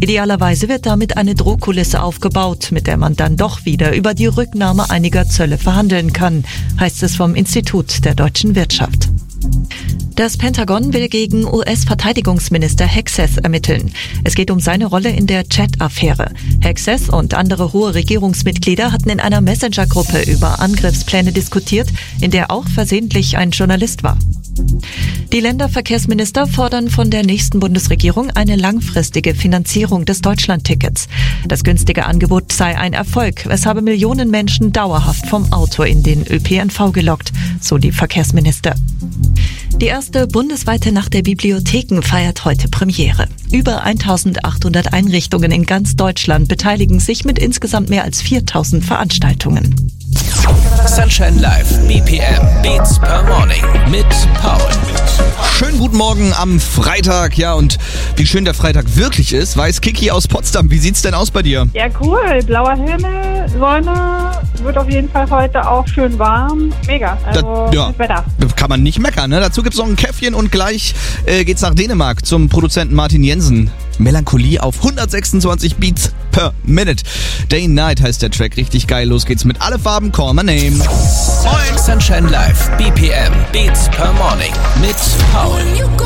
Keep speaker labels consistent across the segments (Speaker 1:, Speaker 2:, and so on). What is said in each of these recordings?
Speaker 1: Idealerweise wird damit eine Drohkulisse aufgebaut, mit der man dann doch wieder über die Rücknahme einiger Zölle verhandeln kann, heißt es vom Institut der deutschen Wirtschaft. Das Pentagon will gegen US-Verteidigungsminister Hexeth ermitteln. Es geht um seine Rolle in der Chat-Affäre. Hexeth und andere hohe Regierungsmitglieder hatten in einer Messenger-Gruppe über Angriffspläne diskutiert, in der auch versehentlich ein Journalist war. Die Länderverkehrsminister fordern von der nächsten Bundesregierung eine langfristige Finanzierung des Deutschlandtickets. Das günstige Angebot sei ein Erfolg. Es habe Millionen Menschen dauerhaft vom Auto in den ÖPNV gelockt, so die Verkehrsminister. Die erste bundesweite Nacht der Bibliotheken feiert heute Premiere. Über 1800 Einrichtungen in ganz Deutschland beteiligen sich mit insgesamt mehr als 4000 Veranstaltungen.
Speaker 2: Sunshine Live, BPM, Beats per Morning mit Paul.
Speaker 3: Schönen guten Morgen am Freitag. Ja, und wie schön der Freitag wirklich ist, weiß Kiki aus Potsdam. Wie sieht's denn aus bei dir?
Speaker 4: Ja, cool. Blauer Himmel, Sonne, wird auf jeden Fall heute auch schön warm. Mega. Also, das Wetter.
Speaker 3: Kann man nicht meckern, ne? Dazu gibt's noch ein Käffchen und gleich geht's nach Dänemark zum Produzenten Martin Jensen. Melancholie auf 126 Beats per Minute. Day and Night heißt der Track. Richtig geil. Los geht's mit Alle Farben, Call My Name.
Speaker 2: Moin. Sunshine Live, BPM, Beats per Morning mit Paul.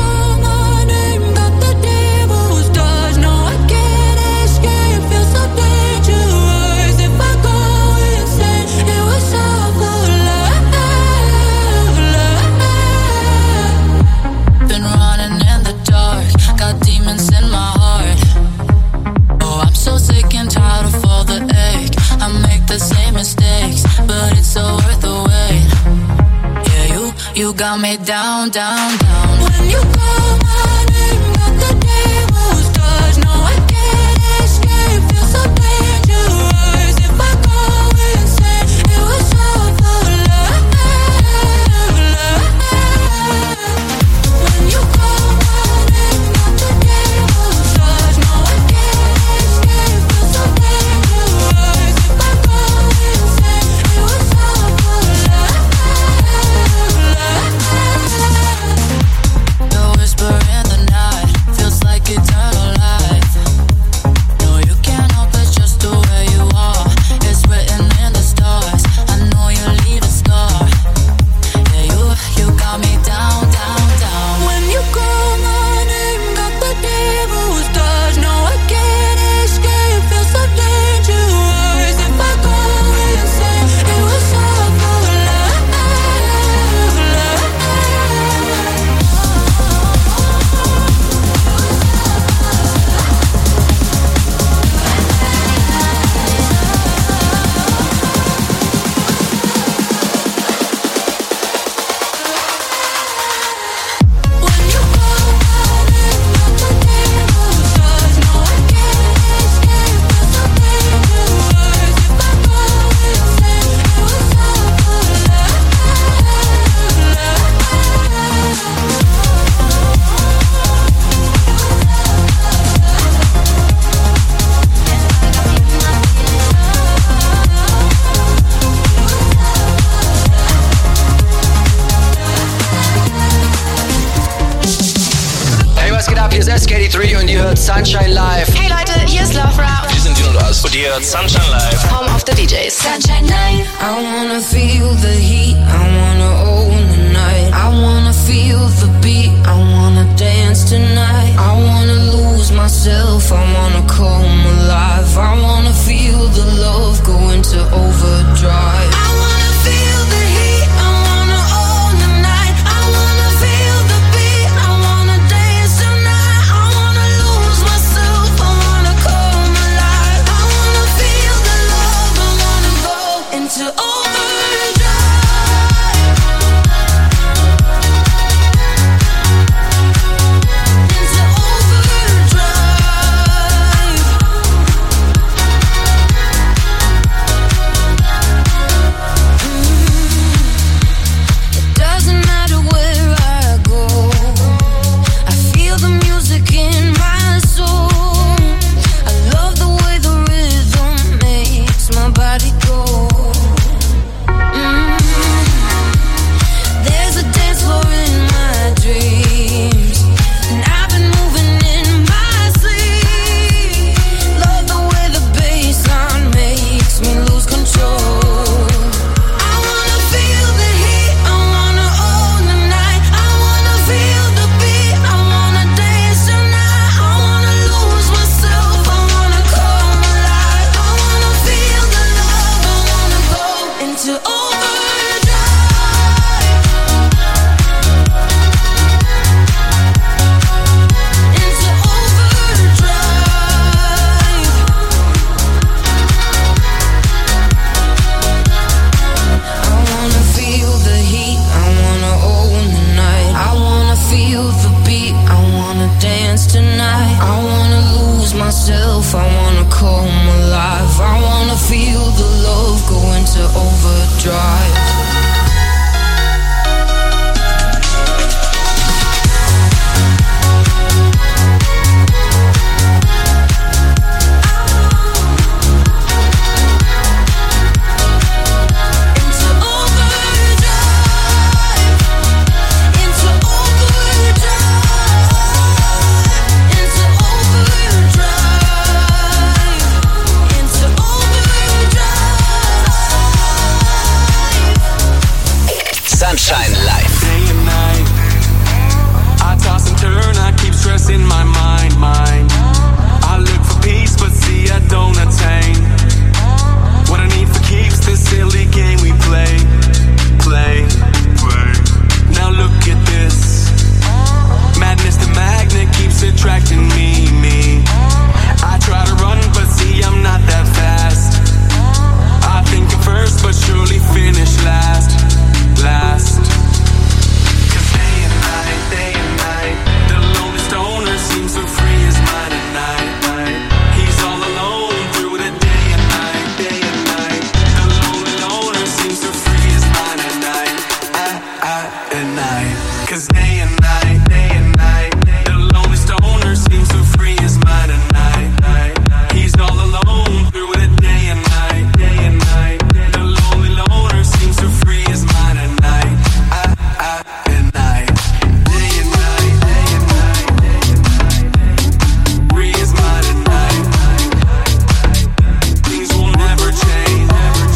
Speaker 5: You got me down, down, down. When you call my name, got the devil's touch. No, I can't escape, feel so dangerous. If I go insane, it was all for love. When you call my name, got the devil's touch. No, I can't escape, feel so dangerous. If I go insane, it was all for love. The whisper in the night feels like eternal life. No, you can't help it, just the way you are. It's written in the stars. I know you leave a scar. Yeah, you got me down, down, down. When you call my name, got the devil's touch. No, I can't escape, feel so dangerous. If I go insane, it was all for love. When you call my name, got the devil's touch. No, I can't escape, feel so dangerous. If I go insane, it was all for love.
Speaker 6: Hey, was geht ab? Hier ist SK3 und ihr hört Sunshine Live.
Speaker 7: Hey Leute, hier ist Love Rap.
Speaker 2: Wir sind Dino Das und ihr hört Sunshine Live.
Speaker 7: Home of the DJs. Sunshine Live.
Speaker 5: I wanna feel the heat, I wanna own the night. I wanna feel the beat, I wanna dance tonight. I wanna lose myself, I wanna come alive. I wanna feel the love go into overdrive. I wanna feel the heat, I wanna own the night. I wanna feel the beat, I wanna dance tonight. I wanna lose myself, I wanna come alive. I wanna feel the love, I wanna go into overdrive. Into overdrive. myself, I wanna come alive. I wanna feel the love go into overdrive.
Speaker 2: Sunshine Live.
Speaker 8: Day and night, I toss and turn, I keep stressing my mind. I look for peace, but see I don't attain. What I need for keeps this silly game we play. Now look at this. Madness, the magnet keeps attracting me. I try to run, but see I'm not that fast. I think at first, but surely finish last. Cause day and night, the lonely stoner seems so free his mind at night. He's all alone through the day and night. The lonely loner seems so free his mind at night. At night. Cause day and night, the lonely stoner seems so free his mind at night. He's all alone through the day and night. The lonely loner seems so free his mind at night. At night. Day and night. Free his mind at night. Things will never change.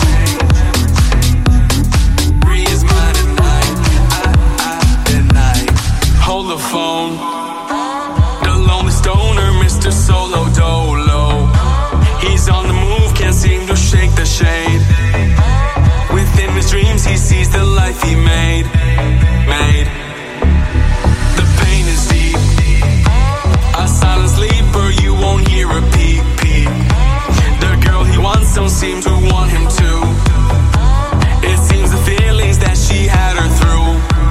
Speaker 8: Free his mind at night. At night. Hold the phone. The lonely stoner, Mr. Solo Dolo. He's on the move, can't seem to shake the shade. Within his dreams, he sees the life he made. The pain is deep. A silent sleeper, you won't hear a peep. The girl he wants don't seem to want him to. It seems the feelings that she had her through.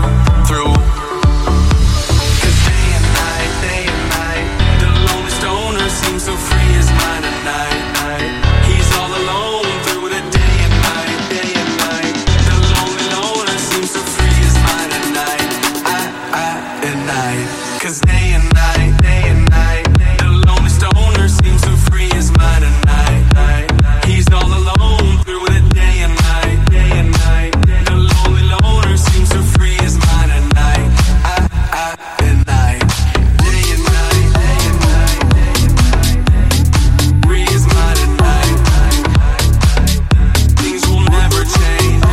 Speaker 8: Cause day and night, the lonely stoner seems to free his mind at night. He's all alone through the day and night. The lonely loner seems to free his mind at night. At night. Cause day and night, the lonely stoner seems to free his mind at night. He's all alone through the day and night. The lonely loner seems to free his mind at night. At night. Day and night. Free his mind at night. Things will never change.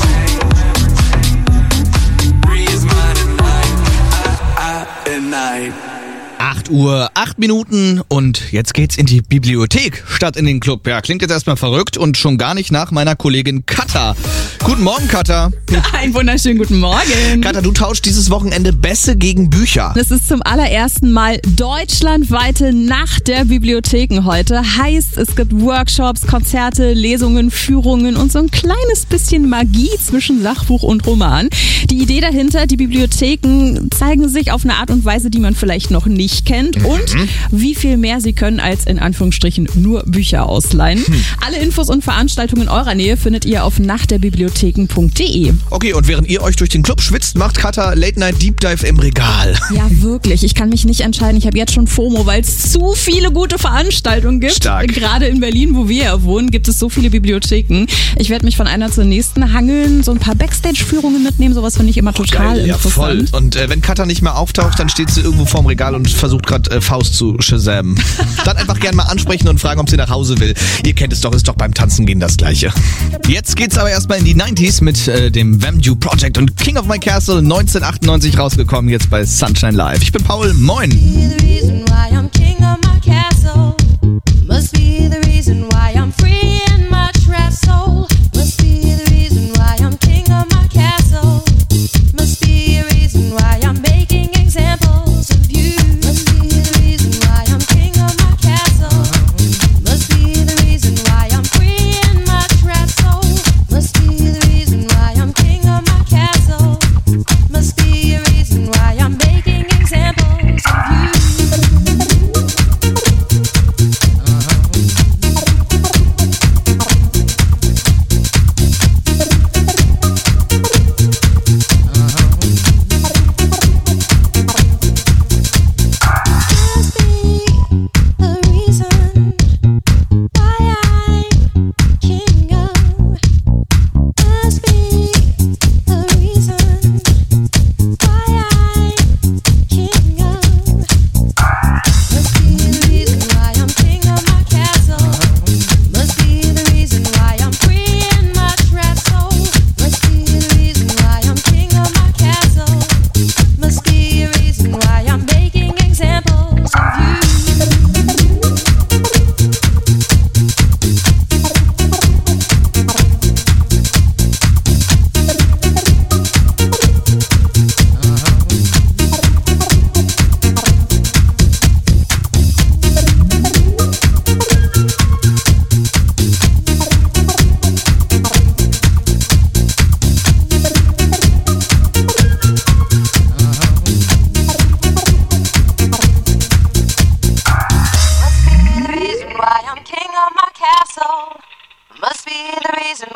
Speaker 8: Free his mind at night. At night.
Speaker 3: 8 Uhr, 8 Minuten und jetzt geht's in die Bibliothek statt in den Club. Ja, klingt jetzt erstmal verrückt und schon gar nicht nach meiner Kollegin Katha. Guten Morgen, Katha.
Speaker 9: Einen wunderschönen guten Morgen.
Speaker 3: Katha, du tauschst dieses Wochenende Bässe gegen Bücher.
Speaker 9: Das ist zum allerersten Mal deutschlandweite Nacht der Bibliotheken heute. Heißt, es gibt Workshops, Konzerte, Lesungen, Führungen und so ein kleines bisschen Magie zwischen Sachbuch und Roman. Die Idee dahinter, die Bibliotheken zeigen sich auf eine Art und Weise, die man vielleicht noch nicht kennt und wie viel mehr sie können als in Anführungsstrichen nur Bücher ausleihen. Alle Infos und Veranstaltungen eurer Nähe findet ihr auf nachtderbibliotheken.de.
Speaker 3: Okay, und während ihr euch durch den Club schwitzt, macht Katha Late Night Deep Dive im Regal.
Speaker 9: Ja, wirklich. Ich kann mich nicht entscheiden. Ich habe jetzt schon FOMO, weil es zu viele gute Veranstaltungen gibt.
Speaker 3: Stark.
Speaker 9: Gerade in Berlin, wo wir ja wohnen, gibt es so viele Bibliotheken. Ich werde mich von einer zur nächsten hangeln, so ein paar Backstage-Führungen mitnehmen. Sowas finde ich immer total
Speaker 3: geil,
Speaker 9: interessant.
Speaker 3: Ja, voll. Und wenn Katha nicht mehr auftaucht, dann steht sie irgendwo vorm Regal und versucht gerade Faust zu Shazam. Dann einfach gerne mal ansprechen und fragen, ob sie nach Hause will. Ihr kennt es doch, ist doch beim Tanzen gehen das Gleiche. Jetzt geht's aber erstmal in die 90s mit dem Vamdu Project und King of My Castle 1998 rausgekommen, jetzt bei Sunshine Live. Ich bin Paul, moin.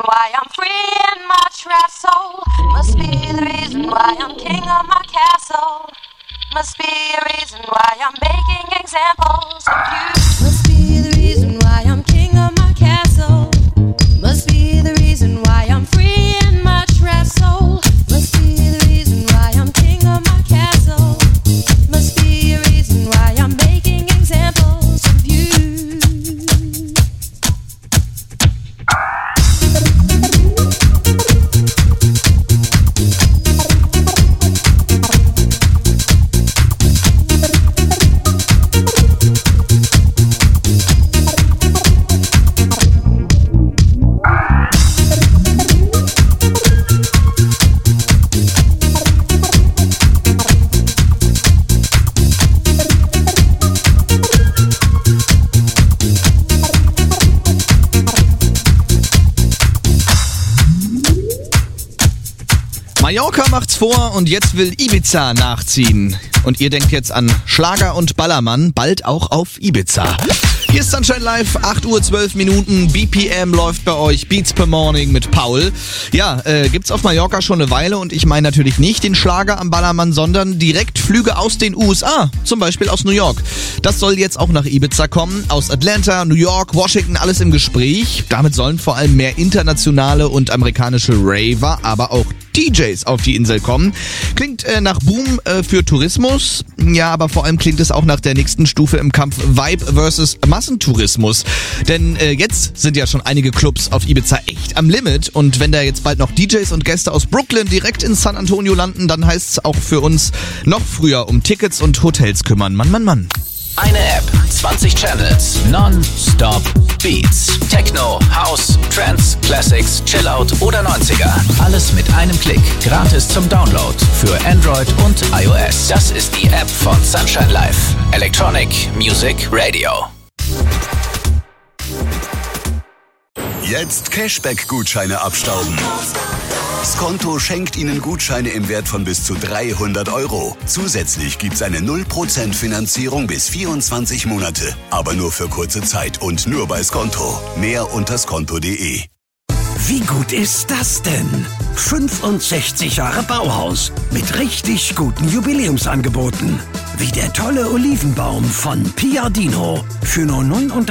Speaker 10: why I'm free in my trapped soul. Must be the reason why I'm king of my castle. Must be a reason why I'm making examples of you. Must be the reason why I'm king of my castle. Must be the reason why I'm free in my trapped soul. Must be the reason why I'm king of my castle. Must be a reason why I'm making examples of you.
Speaker 3: Mallorca macht's vor und jetzt will Ibiza nachziehen. Und ihr denkt jetzt an Schlager und Ballermann, bald auch auf Ibiza. Hier ist Sunshine Live, 8:12 Minuten, BPM läuft bei euch, Beats per Morning mit Paul. Ja, gibt's auf Mallorca schon eine Weile und ich meine natürlich nicht den Schlager am Ballermann, sondern Direktflüge aus den USA, zum Beispiel aus New York. Das soll jetzt auch nach Ibiza kommen, aus Atlanta, New York, Washington, alles im Gespräch. Damit sollen vor allem mehr internationale und amerikanische Raver, aber auch DJs auf die Insel kommen. Klingt nach Boom für Tourismus, ja, aber vor allem klingt es auch nach der nächsten Stufe im Kampf Vibe versus Massentourismus. Denn jetzt sind ja schon einige Clubs auf Ibiza echt am Limit und wenn da jetzt bald noch DJs und Gäste aus Brooklyn direkt in San Antonio landen, dann heißt es auch für uns noch früher um Tickets und Hotels kümmern. Mann, Mann, Mann.
Speaker 2: Eine App, 20 Channels, Non-Stop Beats. Techno, House, Trance, Classics, Chillout oder 90er. Alles mit einem Klick. Gratis zum Download für Android und iOS. Das ist die App von Sunshine Live. Electronic Music Radio.
Speaker 11: Jetzt Cashback-Gutscheine abstauben. Skonto schenkt Ihnen Gutscheine im Wert von bis zu 300 €. Zusätzlich gibt's eine 0% Finanzierung bis 24 Monate. Aber nur für kurze Zeit und nur bei Skonto. Mehr unter skonto.de.
Speaker 12: Wie gut ist das denn? 65 Jahre Bauhaus mit richtig guten Jubiläumsangeboten. Wie der tolle Olivenbaum von Piardino für nur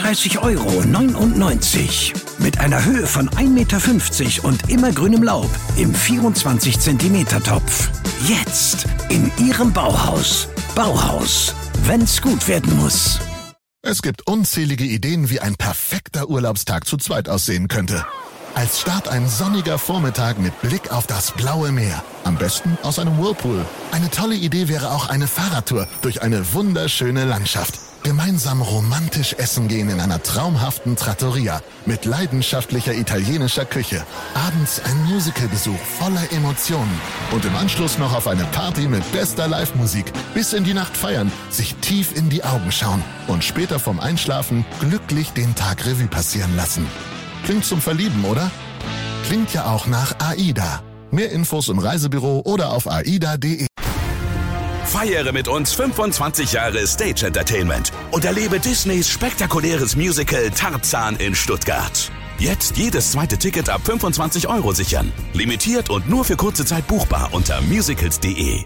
Speaker 12: 39,99 € mit einer Höhe von 1,50 m und immergrünem Laub im 24 cm Topf. Jetzt in Ihrem Bauhaus. Bauhaus, wenn's gut werden muss.
Speaker 13: Es gibt unzählige Ideen, wie ein perfekter Urlaubstag zu zweit aussehen könnte. Als Start ein sonniger Vormittag mit Blick auf das blaue Meer. Am besten aus einem Whirlpool. Eine tolle Idee wäre auch eine Fahrradtour durch eine wunderschöne Landschaft. Gemeinsam romantisch essen gehen in einer traumhaften Trattoria mit leidenschaftlicher italienischer Küche. Abends ein Musicalbesuch voller Emotionen. Und im Anschluss noch auf eine Party mit bester Live-Musik. Bis in die Nacht feiern, sich tief in die Augen schauen und später vom Einschlafen glücklich den Tag Revue passieren lassen. Klingt zum Verlieben, oder? Klingt ja auch nach AIDA. Mehr Infos im Reisebüro oder auf aida.de.
Speaker 14: Feiere mit uns 25 Jahre Stage Entertainment und erlebe Disneys spektakuläres Musical Tarzan in Stuttgart. Jetzt jedes zweite Ticket ab 25 € sichern. Limitiert und nur für kurze Zeit buchbar unter musicals.de.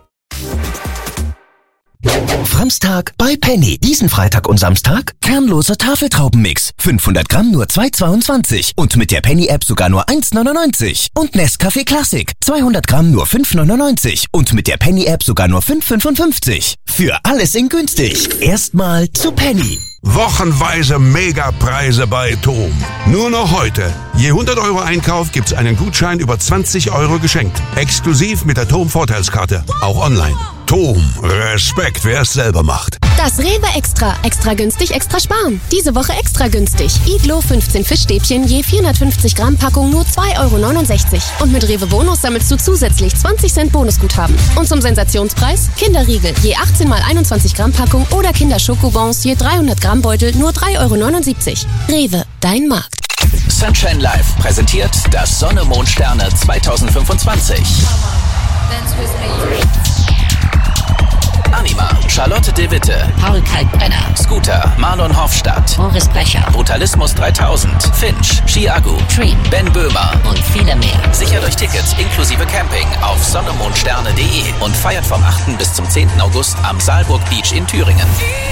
Speaker 15: Framstag bei Penny. Diesen Freitag und Samstag kernloser Tafeltraubenmix. 500 Gramm nur 2,22 und mit der Penny-App sogar nur 1,99. Und Nescafé Classic. 200 Gramm nur 5,99 und mit der Penny-App sogar nur 5,55. Für alles in günstig. Erstmal zu Penny.
Speaker 16: Wochenweise Megapreise bei TOM. Nur noch heute. Je 100 € Einkauf gibt's einen Gutschein über 20 € geschenkt. Exklusiv mit der TOM Vorteilskarte. Auch online. TOM. Respekt, wer es selber macht.
Speaker 17: Das Rewe Extra. Extra günstig, extra sparen. Diese Woche extra günstig. Iglo 15 Fischstäbchen je 450 Gramm Packung nur 2,69 €. Und mit Rewe Bonus sammelst du zusätzlich 20 Cent Bonusguthaben. Und zum Sensationspreis Kinderriegel je 18 mal 21 Gramm Packung oder Kinderschokobons je 300 Gramm Beutel nur 3,79 €. Rewe, dein Markt.
Speaker 2: Sunshine Live präsentiert das Sonne Mond Sterne 2025. Anima, Charlotte de Witte,
Speaker 18: Paul Kalkbrenner,
Speaker 2: Scooter, Marlon Hofstadt,
Speaker 18: Boris Brecher,
Speaker 2: Brutalismus 3000, Finch, Chiago,
Speaker 18: Dream,
Speaker 2: Ben Böhmer
Speaker 18: und viele mehr.
Speaker 2: Sichert euch Tickets inklusive Camping auf sonnemondsterne.de und feiert vom 8. bis zum 10. August am Saalburg Beach in Thüringen.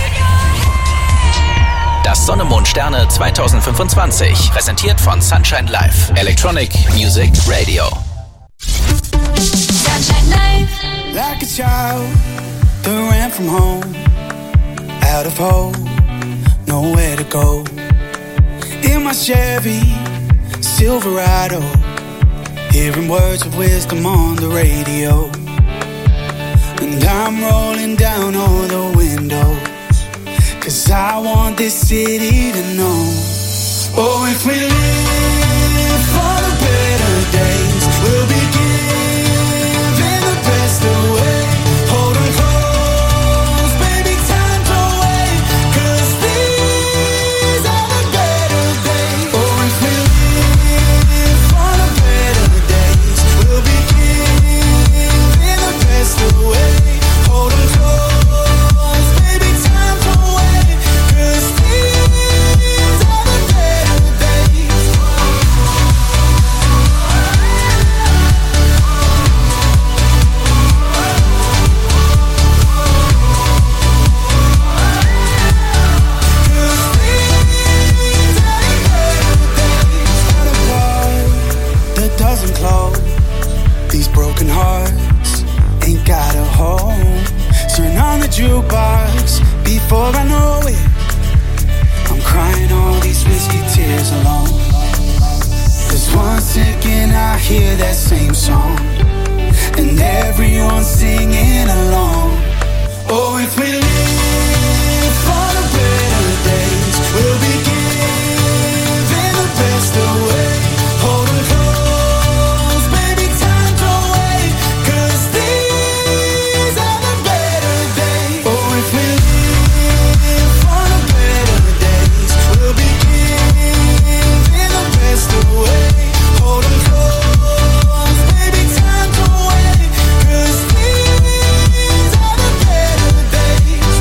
Speaker 2: Das Sonne-Mond-Sterne 2025, präsentiert von Sunshine Live, Electronic Music Radio.
Speaker 10: Sunshine Live.
Speaker 19: Like a child that ran from home, out of hope, nowhere to go. In my Chevy Silverado, hearing words of wisdom on the radio. And I'm rolling down all the windows, 'cause I want this city to know. Oh, if we live for the better days, we'll be giving the best away. Hold 'em close, baby, time to wait, 'cause these are the better days. Oh, if we live for the better days, we'll be giving the best away. Hold 'em close, baby, time to wait, 'cause these are the better days. That doesn't close. These broken hearts ain't got a home. Turn on the jukebox before I know it. I'm crying all these whiskey tears alone. 'Cause one second I hear that same song, and everyone's singing along. Oh, if we live for the better days, we'll be giving the best away. Hold 'em close, baby, time to wait, 'cause these are the better days. Oh, if we live for the better days, we'll be giving the best away. Hold 'em close, baby, time to wait, 'cause these are the better days.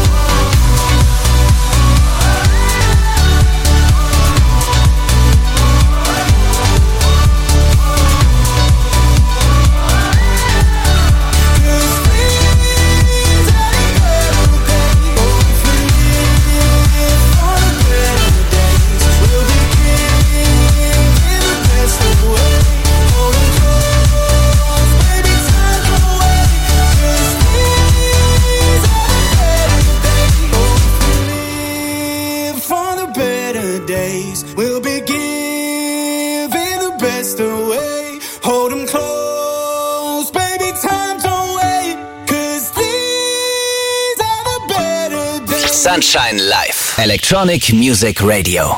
Speaker 19: For the better days, we'll be giving the best away. Hold 'em close, baby, time to wait, 'cause these are the better days.
Speaker 2: Sunshine Live, Electronic Music Radio.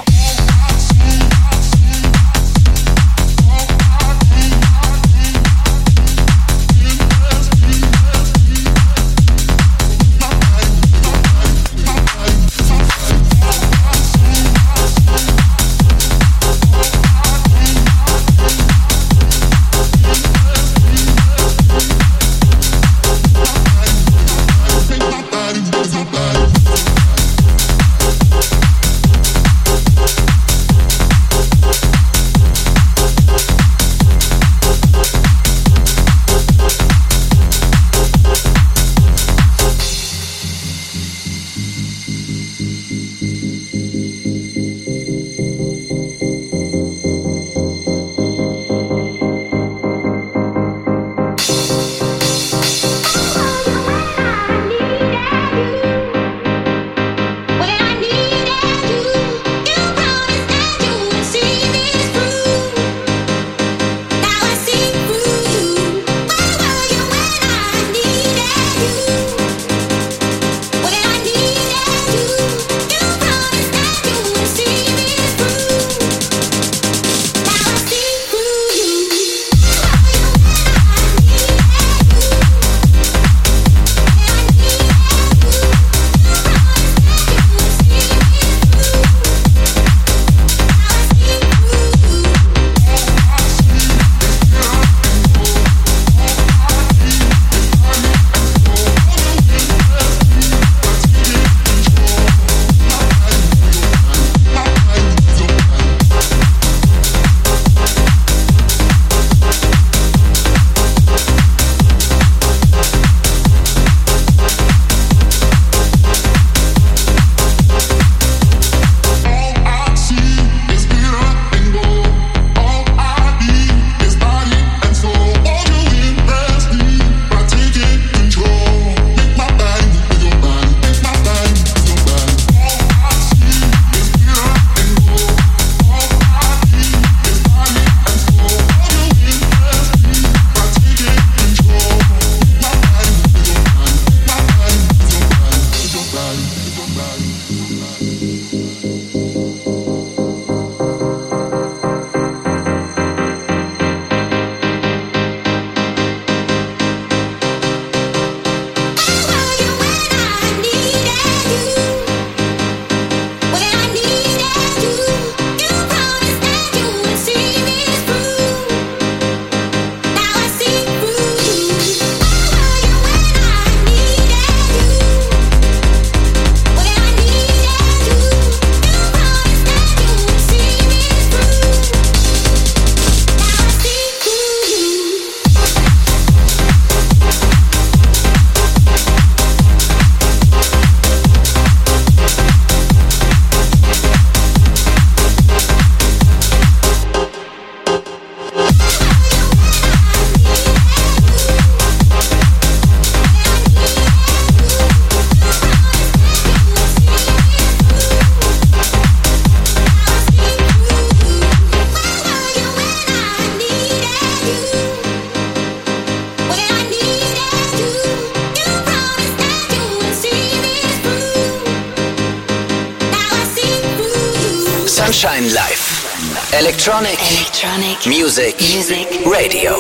Speaker 2: Sunshine Live. Electronic Music Radio.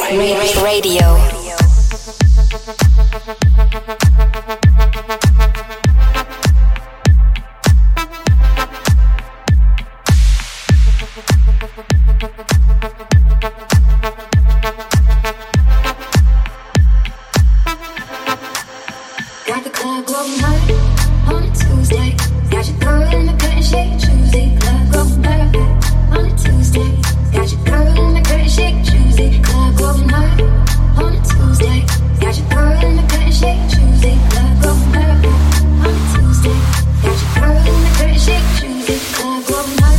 Speaker 5: Got the club going hot on a Tuesday. Got your girl in the cut and shake Tuesday. Club going hot on a Tuesday. Got your girl in the cut and shake Tuesday. Club going hot on a Tuesday. Got your girl in the cut and shake Tuesday. Club going hot on a Tuesday. Got your girl in the cut and shake Tuesday. Club going hot.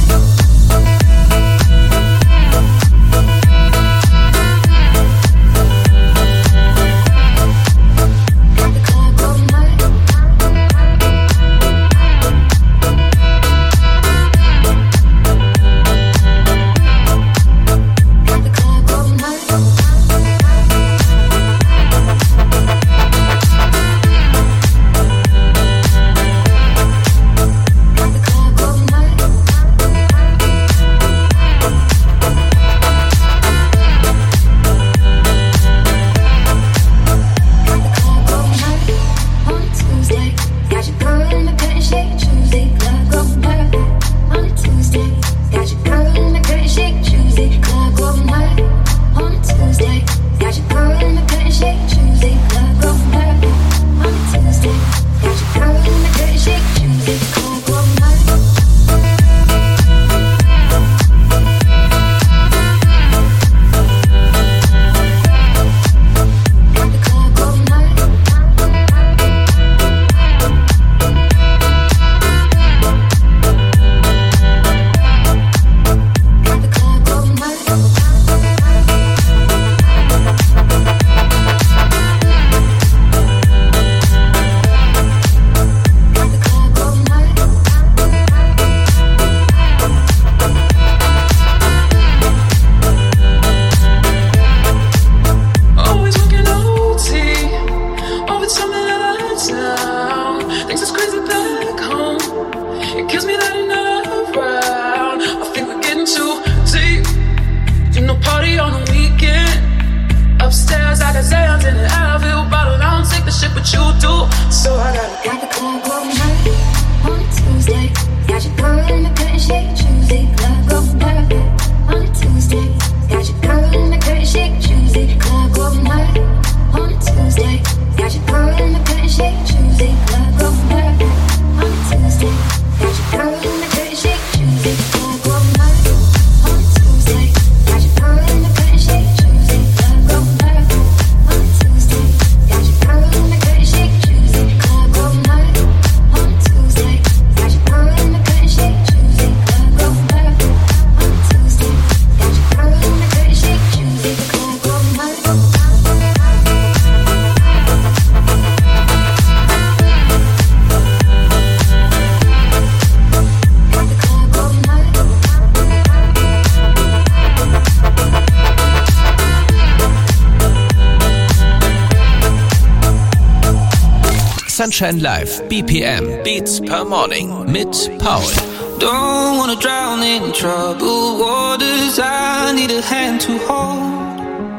Speaker 2: Sunshine Live, BPM, Beats per Morning mit Paul.
Speaker 18: Don't wanna drown in troubled waters, I need a hand to hold.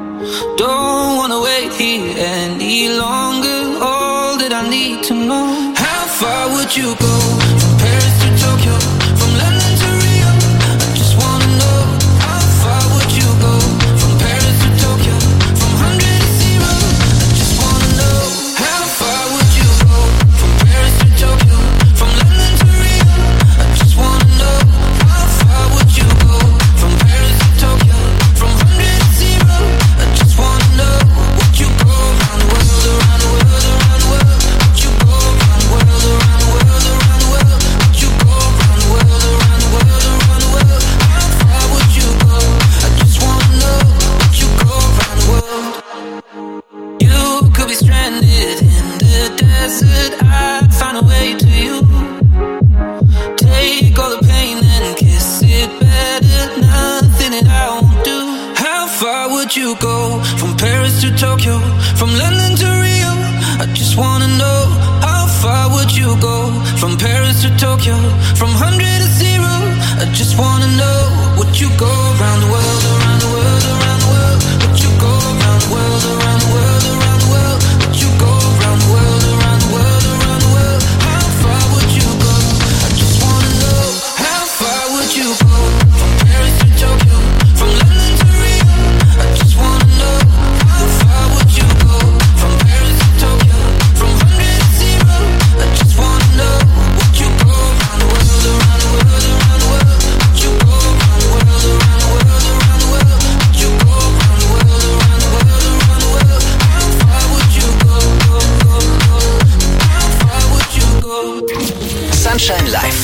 Speaker 18: Don't wanna wait here any longer, all that I need to know. How far would you go? From Paris to Tokyo, from London to Rio, I just wanna know. How far would you go? From Paris to Tokyo, from 100 to 0, I just wanna know. How far would you go? From Paris to Tokyo, from London to Rio, I just wanna know. How far would you go? From Paris to Tokyo, from 100 to 0, I just wanna know. Would you go around the world, around the world, around the world? Would you go around the world, around the world, around the world? Would you go around the world, around the world, around the world? How far would you go? I just wanna know. Would you go around the world? You could be stranded in the desert, I'd find a way to you. Take all the pain and kiss it better, nothing that I won't do. How far would you go? From Paris to Tokyo, from London to Rio, I just wanna know. How far would you go? From Paris to Tokyo, from 100 to 0, I I just wanna know, would you go around the world, around the world, around the world? Would you go around the world, around the world, around the world? Would you go around the world, around the world, around the world? How far would you go? I just wanna know, how far would you go? From Paris to Tokyo, from London to Rio. I just wanna know, how far would you go? From Paris to Tokyo, from 100 to 0. I just wanna know, would you go around the world, around the world, around the world? Would you go around the world, around the world, around the world? Would you go around the world, around the world, around the world? How far would you go, go, go, go? How far would you go?
Speaker 2: Sunshine Live.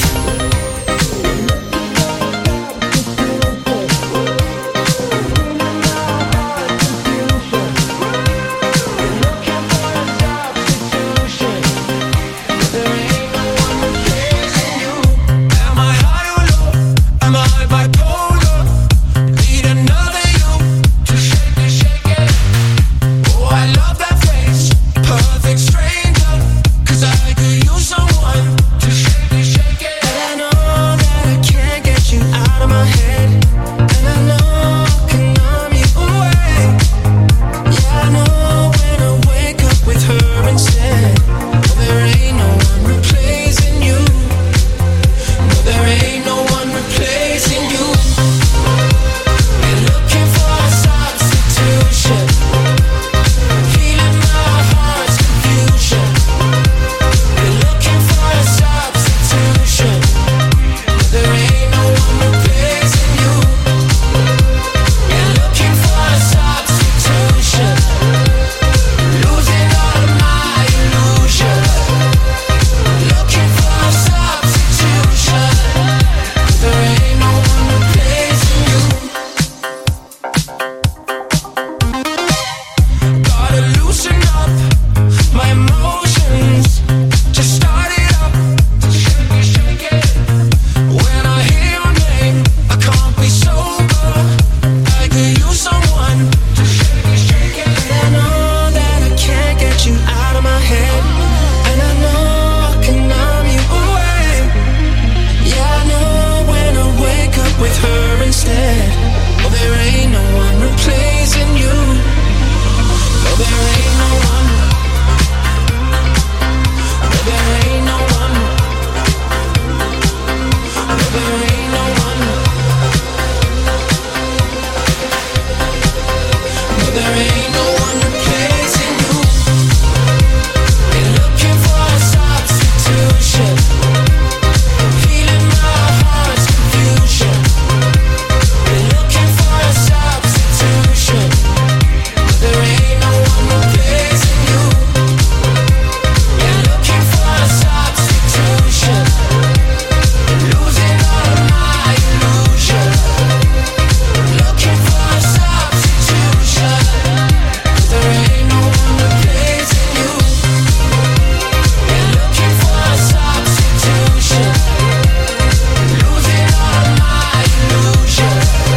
Speaker 8: Am I high or low? Am I bipolar? Need another you to shake it. Oh, I love that face, perfect stranger. 'Cause I could use someone to shake it. And I know that I can't get you out of my head. And I know I can numb you away. Yeah, I know when I wake up with her instead. Oh, there ain't no one replacing you. No, there ain't no one replacing you. You're looking for a substitution. Feeling my heart's confusion. You're looking for a substitution. No, there ain't no one replacing you. You're looking for a substitution. Losing all of my illusion. Looking for a substitution. There ain't no one replacing you. Gotta loosen up my emotions. Just start it up. Shake it. When I hear your name, I can't be sober. I could use someone to shake it. I know that I can't get you out of my head. And I know I can numb you away. Yeah, I know when I wake up with her instead. Oh, there ain't no one replacing you. No, there ain't no one. No, there ain't no one. No, there ain't no one. No, there ain't no one replacing you. You're looking for a substitution. Feeling my heart's confusion. You're looking for a substitution. There ain't no one replacing you. You're looking for a substitution. Losing all of my illusion. Looking for a substitution. There ain't no one replacing you. You're looking for a substitution. Losing all of my illusion.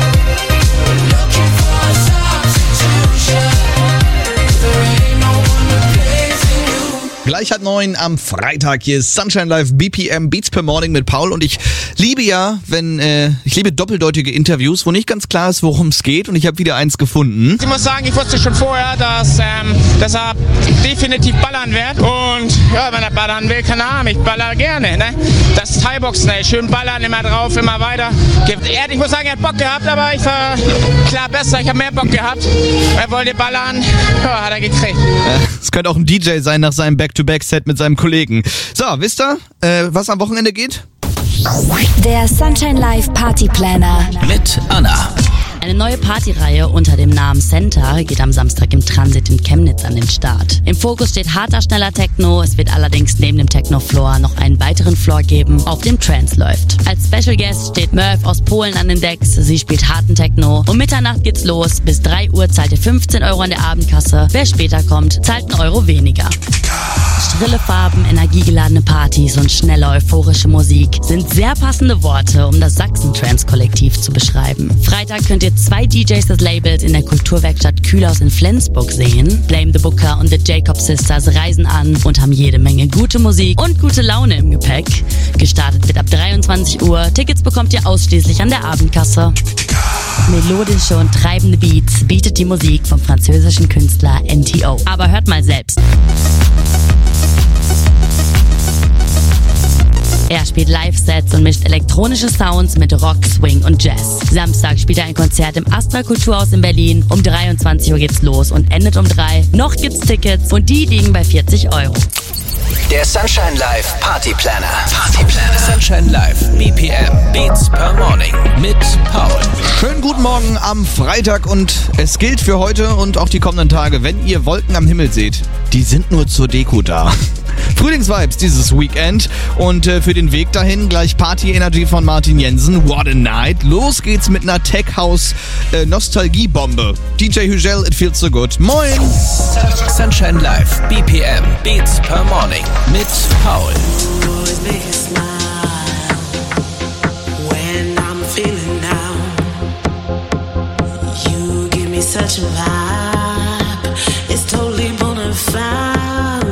Speaker 8: Looking for a substitution. There ain't no one replacing you.
Speaker 3: Gleich hat 9 am Freitag. Hier ist Sunshine Live BPM Beats per Morning mit Paul und ich liebe ich liebe doppeldeutige Interviews, wo nicht ganz klar ist, worum es geht und ich habe wieder eins gefunden.
Speaker 20: Ich muss sagen, ich wusste schon vorher, dass er definitiv ballern wird und ja, wenn er ballern will, keine Ahnung, ich baller gerne, ne? Das Thai-Boxen, ey, schön ballern, immer drauf, immer weiter. Ich muss sagen, er hat Bock gehabt, aber ich war klar besser, ich habe mehr Bock gehabt. Er wollte ballern, ja, hat er gekriegt.
Speaker 3: Es könnte auch ein DJ sein nach seinem Back-to-Back-Set mit seinem Kollegen. So, wisst ihr, was am Wochenende geht?
Speaker 21: Der Sunshine Live Party Planner
Speaker 2: mit Anna.
Speaker 22: Eine neue Partyreihe unter dem Namen Center geht am Samstag im Transit in Chemnitz an den Start. Im Fokus steht harter, schneller Techno. Es wird allerdings neben dem Techno-Floor noch einen weiteren Floor geben, auf dem Trance läuft. Als Special Guest steht Murph aus Polen an den Decks. Sie spielt harten Techno. Um Mitternacht geht's los. Bis 3 Uhr zahlt ihr 15 Euro an der Abendkasse. Wer später kommt, zahlt 1 Euro weniger. Schrille Farben, energiegeladene Partys und schnelle, euphorische Musik sind sehr passende Worte, um das Sachsen-Trance-Kollektiv zu beschreiben. Freitag könnt ihr 2 DJs des Labels in der Kulturwerkstatt Kühlhaus in Flensburg sehen. Blame the Booker und The Jacob Sisters reisen an und haben jede Menge gute Musik und gute Laune im Gepäck. Gestartet wird ab 23 Uhr. Tickets bekommt ihr ausschließlich an der Abendkasse. Melodische und treibende Beats bietet die Musik vom französischen Künstler NTO. Aber hört mal selbst. Er spielt Live-Sets und mischt elektronische Sounds mit Rock, Swing und Jazz. Samstag spielt er ein Konzert im Astra Kulturhaus in Berlin. Um 23 Uhr geht's los und endet um 3. Noch gibt's Tickets und die liegen bei 40 €.
Speaker 2: Der Sunshine Live Party Planner. Sunshine Live BPM Beats per Morning mit Paul.
Speaker 3: Schönen guten Morgen am Freitag und es gilt für heute und auch die kommenden Tage, wenn ihr Wolken am Himmel seht, die sind nur zur Deko da. Frühlingsvibes dieses Weekend und für den Weg dahin gleich Party Energy von Martin Jensen, What a Night. Los geht's mit einer Tech House Nostalgiebombe. DJ Hügel, It Feels So Good. Moin!
Speaker 2: Sunshine Live BPM Beats per Morning mit Paul.
Speaker 1: Such a vibe, it's totally bona fide.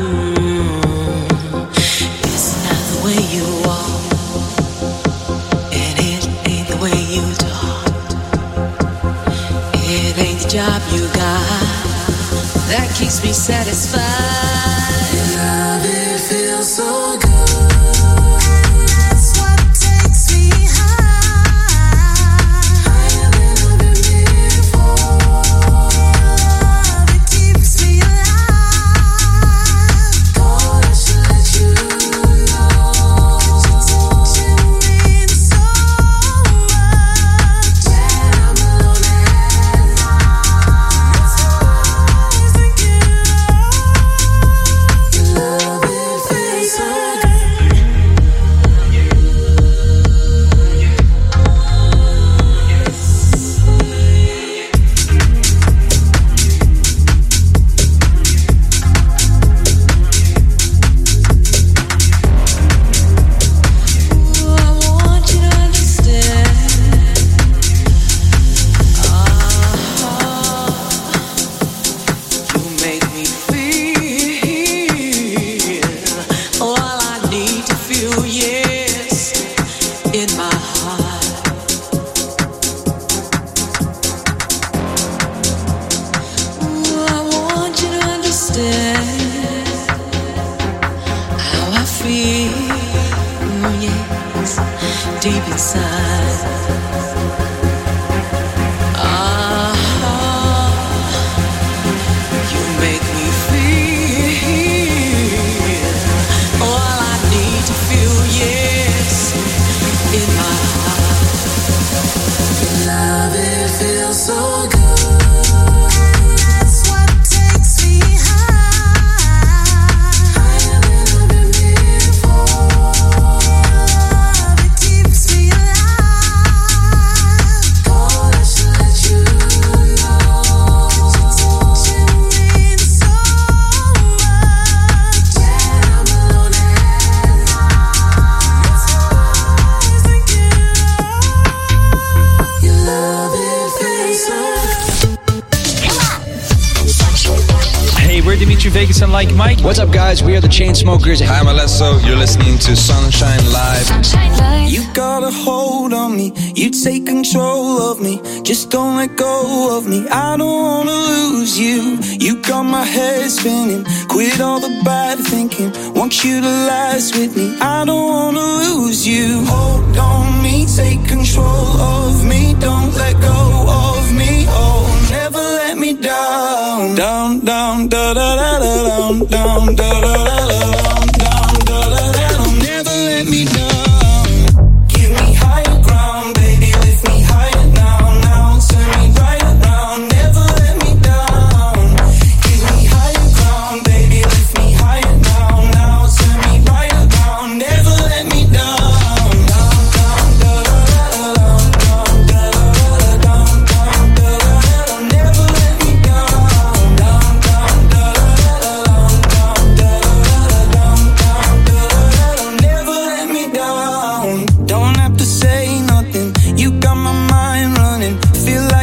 Speaker 1: It's not the way you walk, and it ain't the way you talk. It ain't the job you got that keeps me satisfied. Love, it feels so good. Deep inside, you make me feel all I need to feel, yes, in my heart. Love, it feels so good.
Speaker 4: Dimitri Vegas and Like Mike.
Speaker 6: What's up, guys? We are the Chainsmokers.
Speaker 4: Hi, I'm Alesso. You're listening to Sunshine Live.
Speaker 1: Sunshine Live.
Speaker 19: You got a hold on me. You take control of me. Just don't let go of me. I don't wanna lose you. You got my head spinning. Quit all the bad thinking. Want you to last with me. I don't wanna lose you. Hold on me. Take control of me. Don't let go of me. Oh, never let me down. Down, down, da da da da, down, down, da da da da, down, down, da da da. Don't never let me down. Give me higher ground, baby, lift me higher now, now. Turn me right around, never let me down. Give me higher ground, baby, lift me higher now, now. Turn me right around, never let me down. Down, down, da da da da, down, down, da da da, down, down, da da da. Never let me down. Down, down, da da da da, down, down, da da da.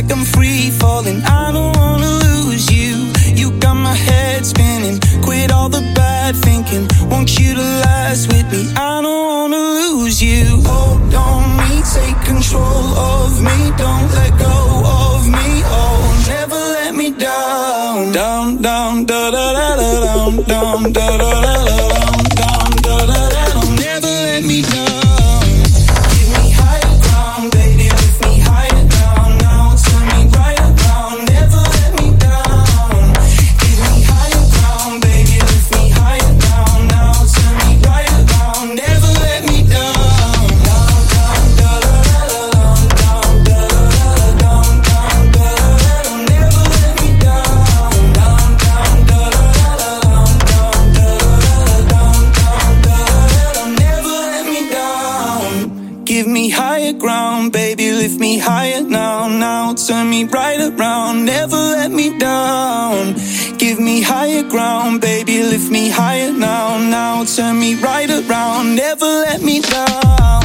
Speaker 19: like I'm free falling. I don't wanna lose you. You got my head spinning. Quit all the bad thinking. Want you to last with me. I don't wanna lose you. Hold on me, take control of me. Don't let go of me. Oh, never let me down. Down, down, da da da da down, down, da da da da down, down, da da da down. Never let me down. Give me higher ground, baby, lift me higher down. Now turn me right around. Never let me down. Give me higher ground, baby, lift me higher down. Now turn me right around. Never let me down. Down, down, da da da da down, down, da da da down, down, da da da down. Never let me down. Down, down, da da da da down, down, da da da down, down, da da da. Never let me down. Give me higher ground, baby, lift me higher now. Now turn me right around. Never let me down. Give me higher ground, baby, lift me higher now. Now turn me right around. Never let me down.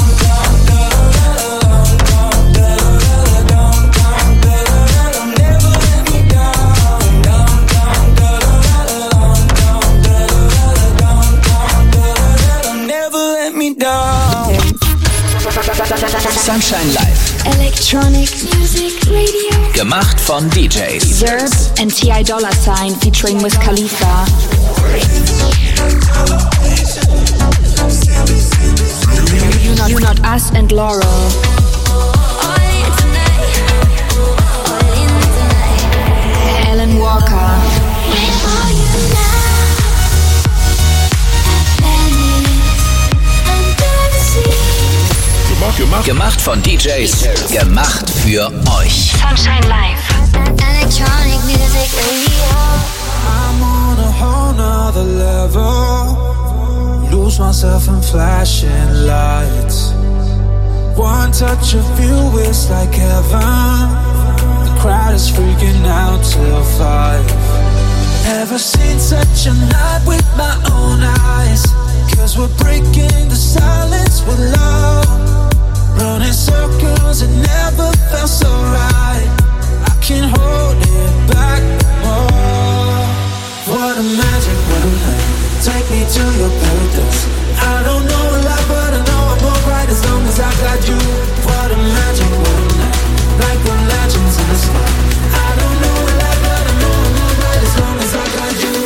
Speaker 19: Never let me down.
Speaker 2: Sunshine Live.
Speaker 21: Electronic Music Radio.
Speaker 2: Gemacht von DJs.
Speaker 21: Zerb and T.I. Dollar Sign featuring Wiz Khalifa. You Not Us and Laurel. Alan Walker.
Speaker 2: Gemacht von DJs, gemacht für euch.
Speaker 21: Sunshine Live.
Speaker 10: Electronic Music Radio.
Speaker 18: I'm on a whole nother level. Lose myself in flashing lights. One touch of you is like heaven. The crowd is freaking out till 5. Never seen such a night with my own eyes. 'Cause we're breaking the silence with love. Running circles, it never felt so right. I can't hold it back more. What a magic, what a night. Take me to your paradise. I don't know a lot, but I know I'm alright as long as I got you. What a magic, what a night. Like the legends in the sky. I don't know a lot, but I know I'm alright as long as I got you.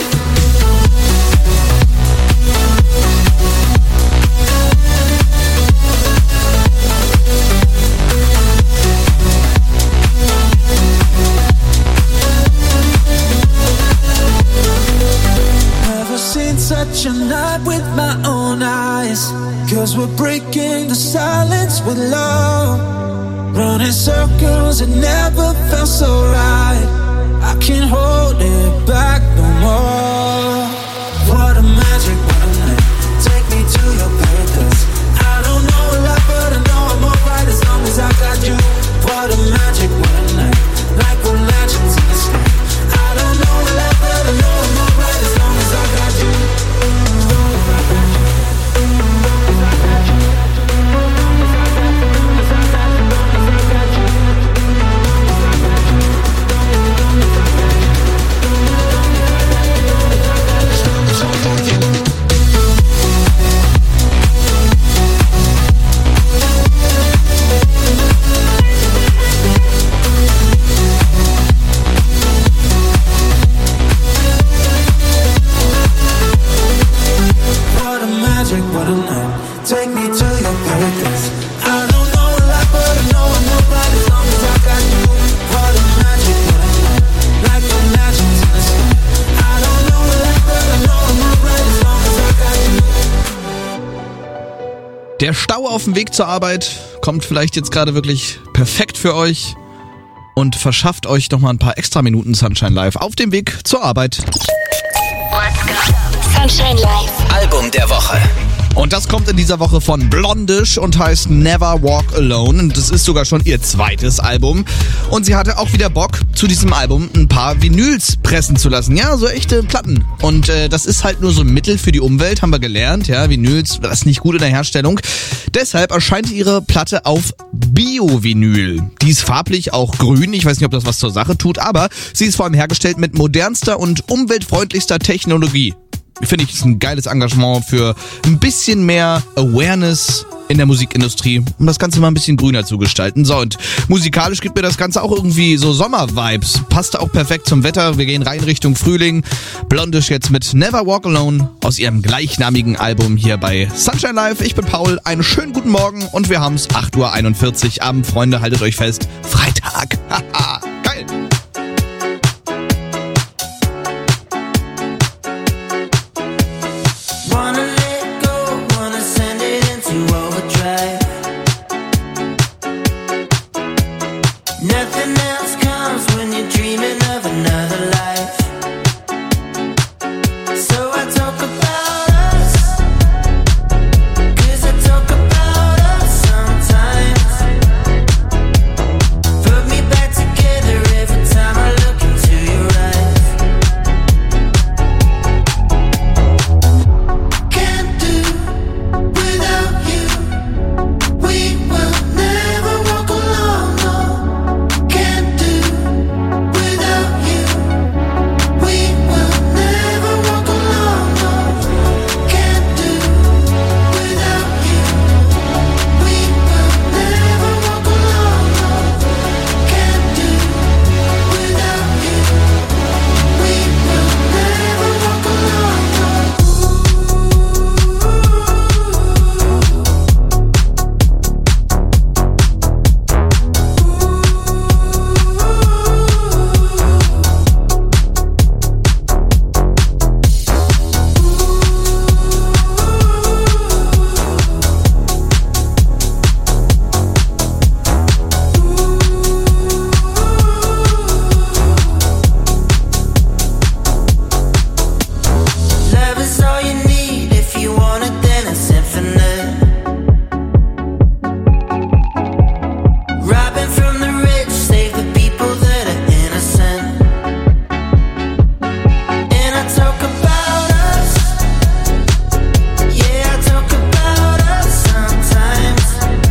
Speaker 18: Such a night with my own eyes. 'Cause we're breaking the silence with love. Running circles, it never felt so right. I can't hold it back no more. What a magic, what a night. Take me to your paradise. I don't know a lot, but I know I'm alright as long as I got you. What a magic, what a night. Like the legends in the sky. I don't know a lot, but I know I'm alright as long as I got you. What a night. Take me to your paradise. I don't know a lot, but I know I'm alright as long as I got you. What a magic, what a night. Like the legends in the sky. I don't know a lot, but I know I'm alright as long as I got you.
Speaker 3: Der Stau auf dem Weg zur Arbeit kommt vielleicht jetzt gerade wirklich perfekt für euch und verschafft euch noch mal ein paar extra Minuten Sunshine Live auf dem Weg zur Arbeit.
Speaker 21: Let's go. Sunshine Live.
Speaker 2: Album der Woche.
Speaker 3: Und das kommt in dieser Woche von Blondish und heißt Never Walk Alone. Und das ist sogar schon ihr zweites Album. Und sie hatte auch wieder Bock, zu diesem Album ein paar Vinyls pressen zu lassen. Ja, so echte Platten. Und das ist halt nur so ein Mittel für die Umwelt, haben wir gelernt. Ja, Vinyls, das ist nicht gut in der Herstellung. Deshalb erscheint ihre Platte auf Bio-Vinyl. Die ist farblich auch grün. Ich weiß nicht, ob das was zur Sache tut, aber sie ist vor allem hergestellt mit modernster und umweltfreundlichster Technologie. Finde ich, ist ein geiles Engagement für ein bisschen mehr Awareness in der Musikindustrie, um das Ganze mal ein bisschen grüner zu gestalten. So, und musikalisch gibt mir das Ganze auch irgendwie so Sommer-Vibes. Passt auch perfekt zum Wetter. Wir gehen rein Richtung Frühling. Blondish jetzt mit Never Walk Alone aus ihrem gleichnamigen Album hier bei Sunshine Live. Ich bin Paul, einen schönen guten Morgen und wir haben es 8:41 Uhr Abend. Freunde, haltet euch fest. Freitag. Haha, geil.
Speaker 7: Nothing else comes when you're dreaming of another life. So I talk about us, 'cause I talk about us sometimes. Put me back together every time I look into your eyes. Can't do without you. We will never walk alone, no. Can't do without you. We will never walk alone, no. Can't do without you. We will never walk alone, no. Can't do without you. We will never walk alone, no. Love is all you need. If you want it, then it's infinite. Robbing from the rich, save the people that are innocent. And I talk about us. Yeah, I talk about us sometimes.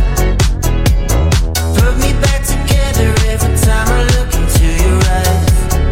Speaker 7: Put me back together every time I look into your eyes.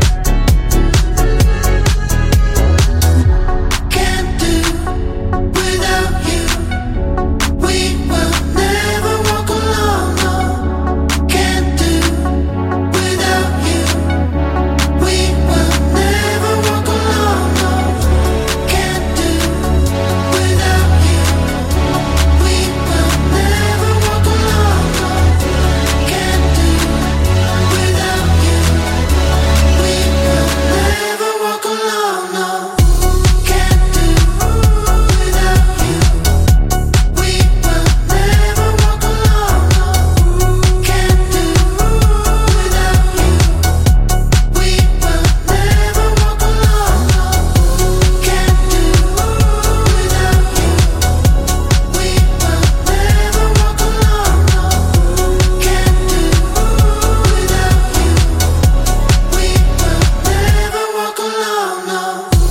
Speaker 7: Can't do without you. We will never walk alone, no. Can't do without you. We will never walk alone, no. Can't do without you. We will never walk alone, no. Can't do without you. We will never walk alone, no. Can't do without you. We will never walk alone, no. Can't do without you. We will never walk alone, no. Can't do without you. We will never walk alone, no. Can't do without you. We will never walk alone, no.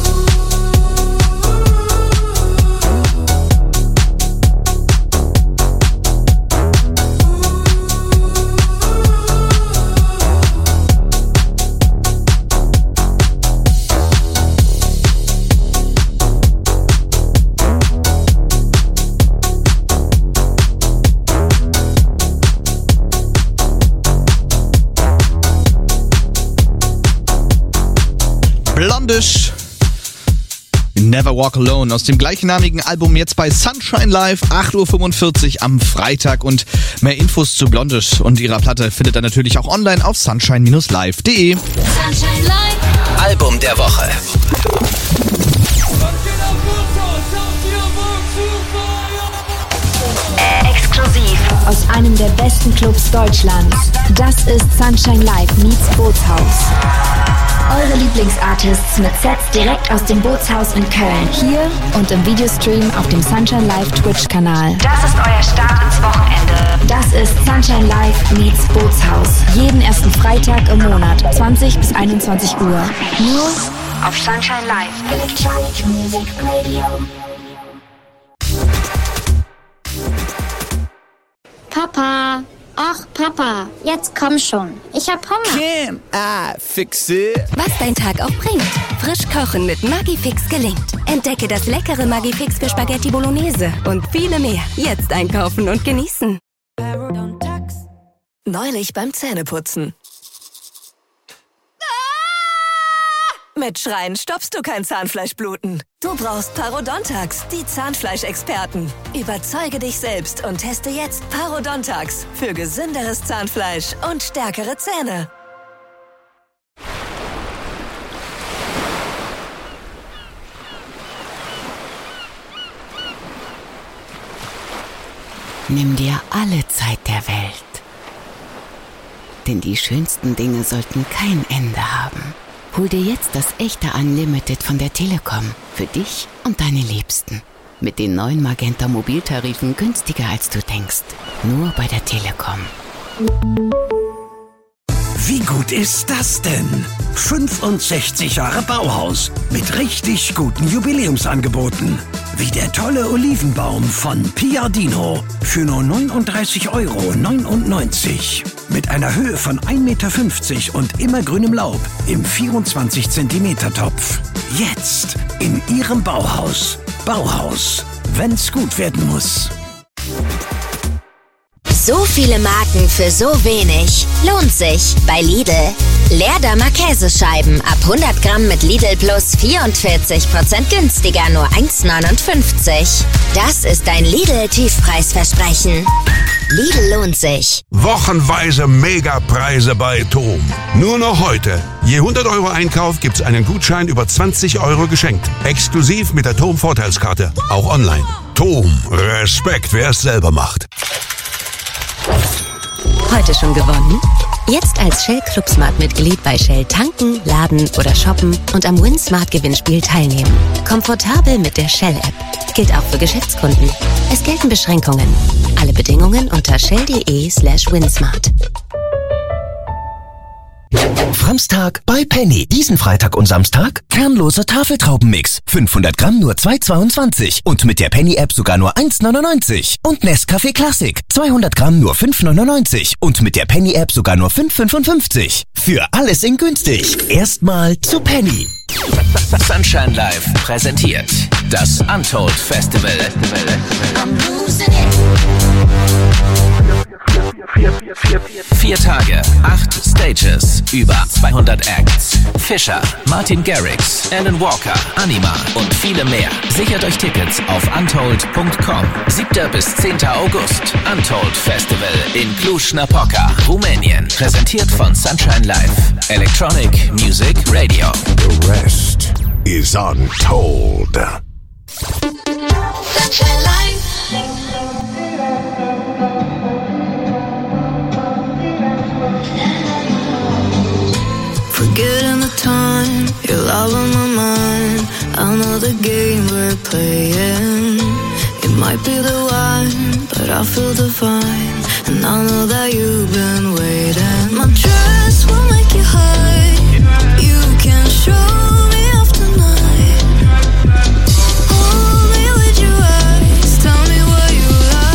Speaker 3: Blondish, Never Walk Alone aus dem gleichnamigen Album jetzt bei Sunshine Live, 8:45 Uhr am Freitag. Und mehr Infos zu Blondish und ihrer Platte findet ihr natürlich auch online auf sunshine-live.de.
Speaker 1: Sunshine Live.
Speaker 2: Album der Woche.
Speaker 21: Exklusiv aus einem der besten Clubs Deutschlands. Das ist Sunshine Live meets Bootshaus. Eure Lieblingsartists mit Sets direkt aus dem Bootshaus in Köln. Hier und im Videostream auf dem Sunshine Live Twitch-Kanal. Das ist euer Start ins Wochenende. Das ist Sunshine Live meets Bootshaus. Jeden ersten Freitag im Monat, 20 bis 21 Uhr. Nur auf Sunshine Live. Electronic Music Radio.
Speaker 9: Papa, ach Papa, jetzt komm schon. Ich hab Hunger.
Speaker 11: Can I fix it?
Speaker 23: Was dein Tag auch bringt. Frisch kochen mit Maggi-Fix gelingt. Entdecke das leckere Maggi-Fix für Spaghetti Bolognese und viele mehr. Jetzt einkaufen und genießen. Neulich beim Zähneputzen. Mit Schreien stoppst du kein Zahnfleischbluten. Du brauchst Parodontax, die Zahnfleischexperten. Überzeuge dich selbst und teste jetzt Parodontax für gesünderes Zahnfleisch und stärkere Zähne.
Speaker 24: Nimm dir alle Zeit der Welt. Denn die schönsten Dinge sollten kein Ende haben. Hol dir jetzt das echte Unlimited von der Telekom. Für dich und deine Liebsten. Mit den neuen Magenta Mobiltarifen günstiger als du denkst. Nur bei der Telekom.
Speaker 12: Wie gut ist das denn? 65 Jahre Bauhaus mit richtig guten Jubiläumsangeboten. Wie der tolle Olivenbaum von Piardino für nur 39,99 € mit einer Höhe von 1,50 Meter und immergrünem Laub im 24 cm Topf. Jetzt in Ihrem Bauhaus. Bauhaus, wenn's gut werden muss.
Speaker 25: So viele Marken für so wenig. Lohnt sich bei Lidl. Leerdammer Käsescheiben ab 100 Gramm mit Lidl Plus 44% günstiger, nur 1,59. Das ist ein Lidl-Tiefpreisversprechen. Lidl lohnt sich.
Speaker 16: Wochenweise Megapreise bei TOM. Nur noch heute. Je 100 € Einkauf gibt's einen Gutschein über 20 € geschenkt. Exklusiv mit der TOM Vorteilskarte. Auch online. TOM. Respekt, wer es selber macht.
Speaker 23: Heute schon gewonnen? Jetzt als Shell Club Smart Mitglied bei Shell tanken, laden oder shoppen und am WinSmart Gewinnspiel teilnehmen. Komfortabel mit der Shell App. Gilt auch für Geschäftskunden. Es gelten Beschränkungen. Alle Bedingungen unter shell.de/winsmart.
Speaker 15: Framstag bei Penny. Diesen Freitag und Samstag kernloser Tafeltraubenmix. 500 Gramm nur 2,22 und mit der Penny-App sogar nur 1,99. Und Nescafé Classic. 200 Gramm nur 5,99 und mit der Penny-App sogar nur 5,55. Für alles in günstig. Erstmal zu Penny.
Speaker 2: Sunshine Live präsentiert das Untold Festival. 4 Tage, 8 Stages, über 200 Acts. Fischer, Martin Garrix, Alan Walker, Anima und viele mehr. Sichert euch Tickets auf untold.com. 7. bis 10. August. Untold Festival in Cluj-Napoca, Rumänien. Präsentiert von Sunshine Live. Electronic Music Radio.
Speaker 16: The rest is untold.
Speaker 5: Sunshine Live.
Speaker 18: Forgetting the time, you're all on my mind. I know the game we're playing. It might be the wine, but I feel divine. And I know that you've been waiting. My dress will make you high. You can show me off tonight. Hold me with your eyes, tell me what you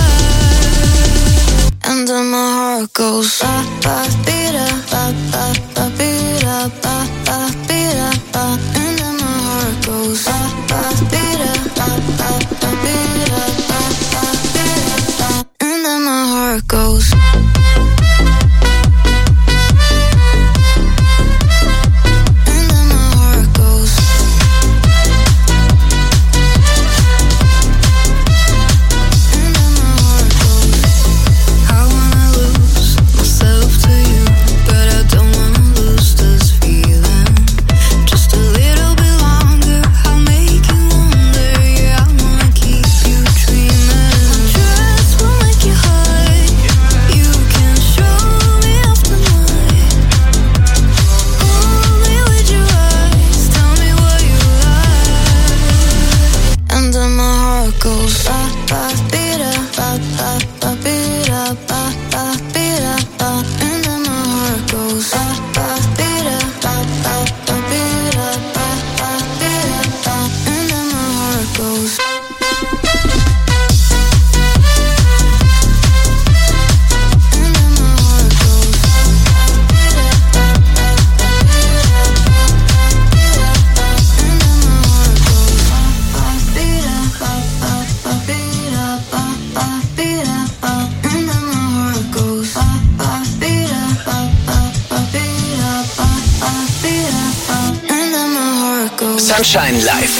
Speaker 18: like. And then my heart goes ba ba beat up, ba ba ba beat up, ba ba beat up, ba. And then my heart goes ba ba beat up, ba ba ba beat up, ba ba beat up, ba. And then my heart goes. I wanna lose myself to you, but I don't
Speaker 2: Sunshine Live.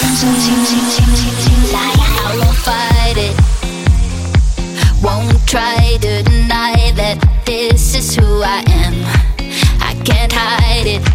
Speaker 5: I won't fight it. Won't try to deny that this is who I am. I can't hide it.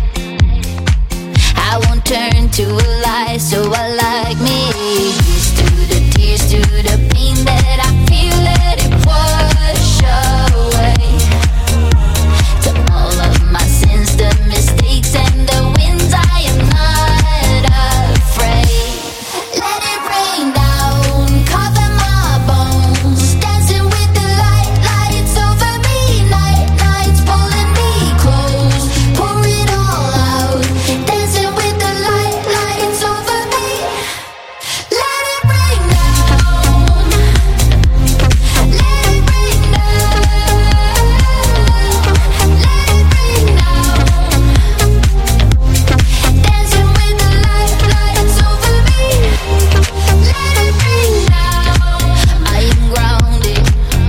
Speaker 5: I won't turn to a lie, so I like me. Here's to the tears, to the pain that I feel, let it wash away. To all of my sins, the mistakes and the wins, I am not afraid. Let it rain down, cover my bones. Dancing with the lights over me. Nights pulling me close. Pour it all out. Dancing with the lights over me. Let it rain down. Let it rain down. Let it rain down. Dancing with the lights over me. Let it rain down. I am grounded.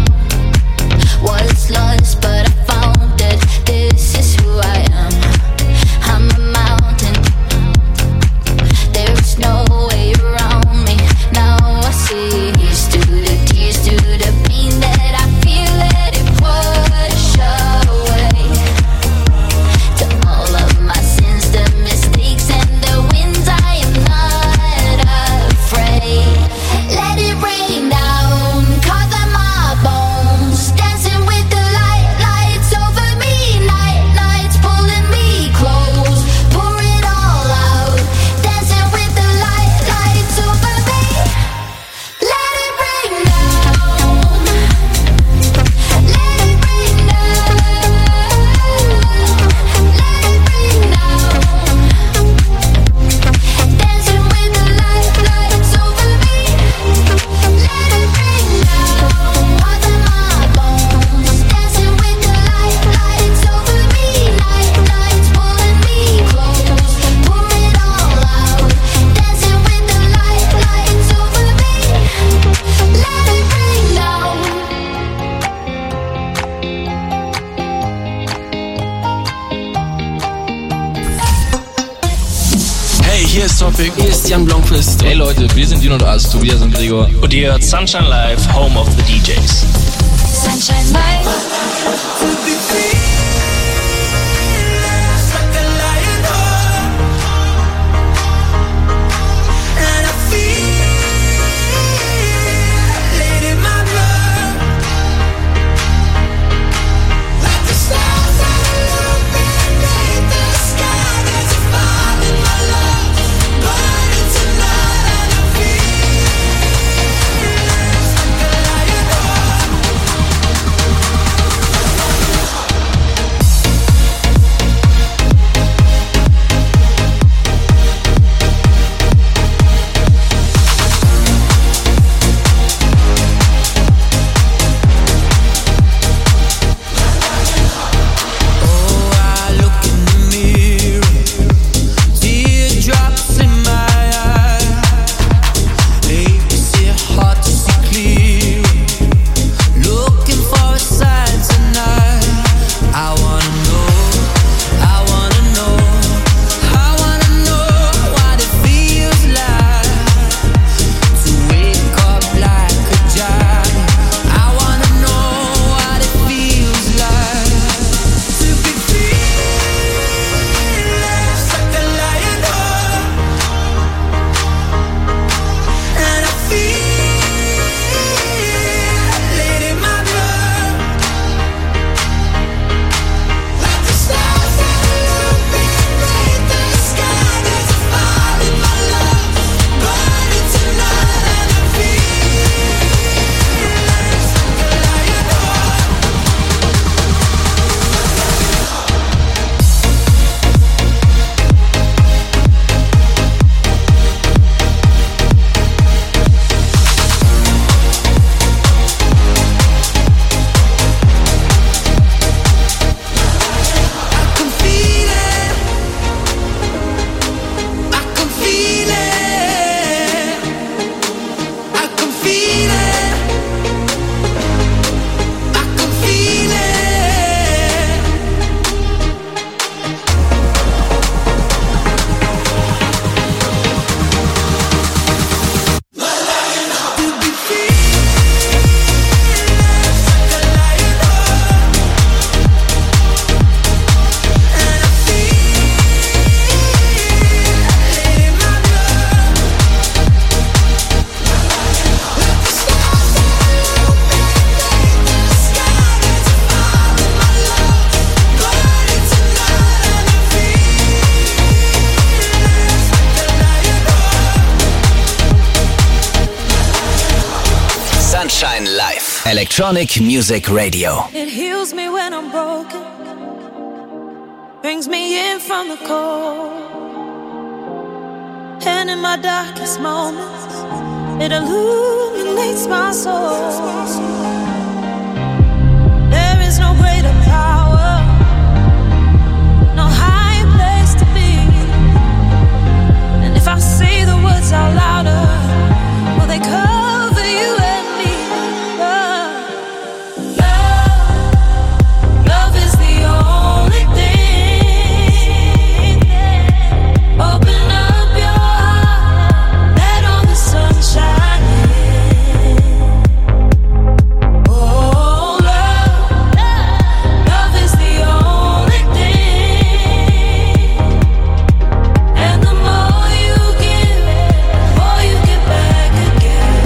Speaker 5: Was lost, but I found it. This is who I am. I'm a mountain. There's no way around me. Now I see. Here's to the tears, to the pain that I feel, let it wash away. To all of my sins, the mistakes and the wins, I am not afraid. Let it rain down, cover my bones. Dancing with the lights over me. Nights pulling me close. Pour it all out. Dancing with the lights over me. Let it rain down. Let it rain down. Let it rain down. Dancing with the lights over me. Let it rain down. Cover my bones. Dancing with the lights over me. Nights pulling me close. Pour it all out. Dancing with the lights over me. Let it rain down.
Speaker 4: Hey, hier ist Topic.
Speaker 6: Hier ist Jan Blomqvist.
Speaker 4: Hey Leute, wir sind Dino und As, Tobias und Gregor. Und ihr hört Sunshine Live, Home of the DJs.
Speaker 5: Sunshine light.
Speaker 2: Electronic Music Radio.
Speaker 10: It heals me when I'm broken, brings me in from the cold, and in my darkest moments, it illuminates my soul. There is no greater power, no higher place to be, and if I say the words out louder, will they cover you and me? Love is the only thing. Open up your heart, let all the sun shine in. Oh, love is the only thing. And the more you give, the more you get back again.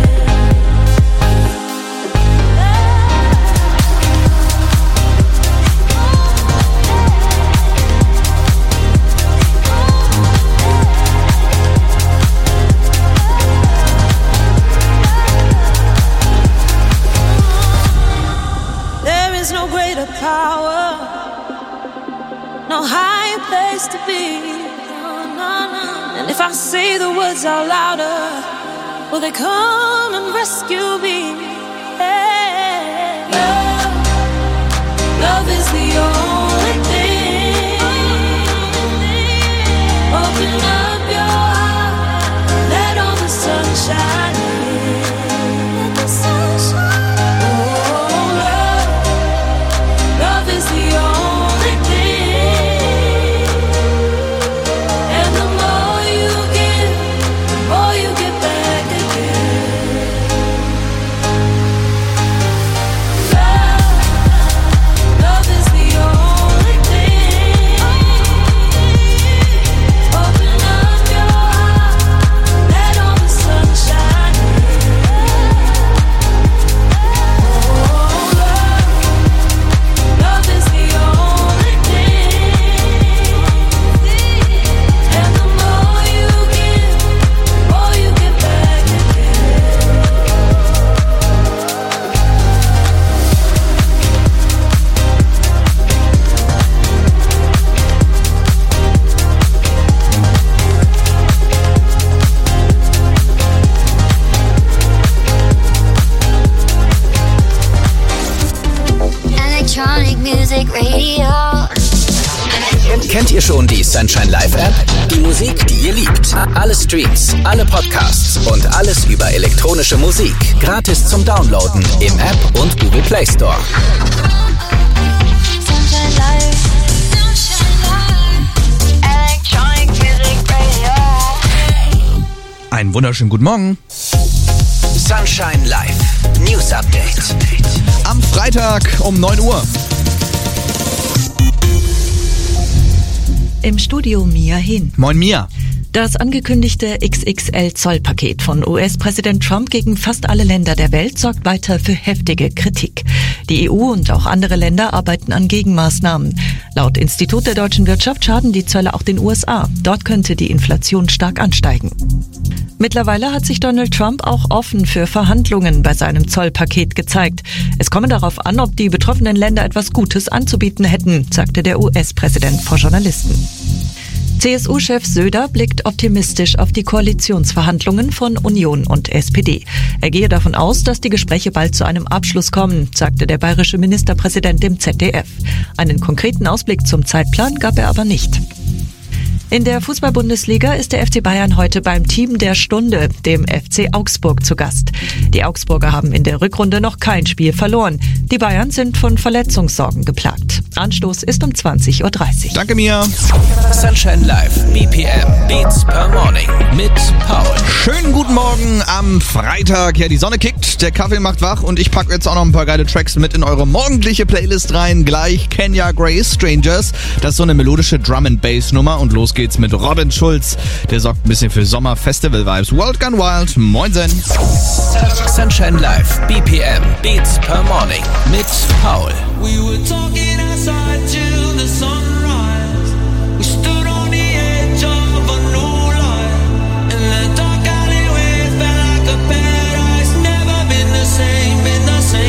Speaker 10: There is no greater power, no higher place to be. And if I say the words out louder, will they come and rescue me? Hey, love is the only thing. Open up your heart, let all the sun shine in. Let the sun shine. Oh, love is the only thing. And the more you give, the more you get back again. Love is the only thing. Open up your heart, let all the sun shine in. Oh, love is the only thing. And the more you give, the more you get back again.
Speaker 25: Electronic Music Radio.
Speaker 2: Kennt ihr schon die Sunshine Live App? Die Musik, die ihr liebt. Alle Streams, alle Podcasts und alles über elektronische Musik. Gratis zum Downloaden im App und Google Play Store.
Speaker 10: Sunshine Live. Electronic Music Radio.
Speaker 3: Einen wunderschönen guten Morgen.
Speaker 2: Sunshine Live News Update.
Speaker 3: Am Freitag um 9 Uhr.
Speaker 8: Im Studio Mia Hin.
Speaker 3: Moin Mia.
Speaker 8: Das angekündigte XXL-Zollpaket von US-Präsident Trump gegen fast alle Länder der Welt sorgt weiter für heftige Kritik. Die EU und auch andere Länder arbeiten an Gegenmaßnahmen. Laut Institut der deutschen Wirtschaft schaden die Zölle auch den USA. Dort könnte die Inflation stark ansteigen. Mittlerweile hat sich Donald Trump auch offen für Verhandlungen bei seinem Zollpaket gezeigt. Es komme darauf an, ob die betroffenen Länder etwas Gutes anzubieten hätten, sagte der US-Präsident vor Journalisten. CSU-Chef Söder blickt optimistisch auf die Koalitionsverhandlungen von Union und SPD. Er gehe davon aus, dass die Gespräche bald zu einem Abschluss kommen, sagte der bayerische Ministerpräsident dem ZDF. Einen konkreten Ausblick zum Zeitplan gab er aber nicht. In der Fußball-Bundesliga ist der FC Bayern heute beim Team der Stunde, dem FC Augsburg, zu Gast. Die Augsburger haben in der Rückrunde noch kein Spiel verloren. Die Bayern sind von Verletzungssorgen geplagt. Anstoß ist um 20.30 Uhr.
Speaker 3: Danke mir.
Speaker 2: Sunshine Live BPM Beats per Morning mit Paul.
Speaker 3: Schönen guten Morgen am Freitag. Ja, die Sonne kickt, der Kaffee macht wach und ich packe jetzt auch noch ein paar geile Tracks mit in eure morgendliche Playlist rein. Gleich Kenya Grace, Strangers. Das ist so eine melodische Drum-and-Bass-Nummer und los geht's mit Robin Schulz. Der sorgt ein bisschen für Sommer-Festival-Vibes. World Gone Wild, moinsen.
Speaker 2: Sunshine Live BPM Beats per Morning mit Paul.
Speaker 18: We were talking outside till the sunrise. We stood on the edge of a new life. In the dark alleyway, felt like a paradise. Never been the same, been the same.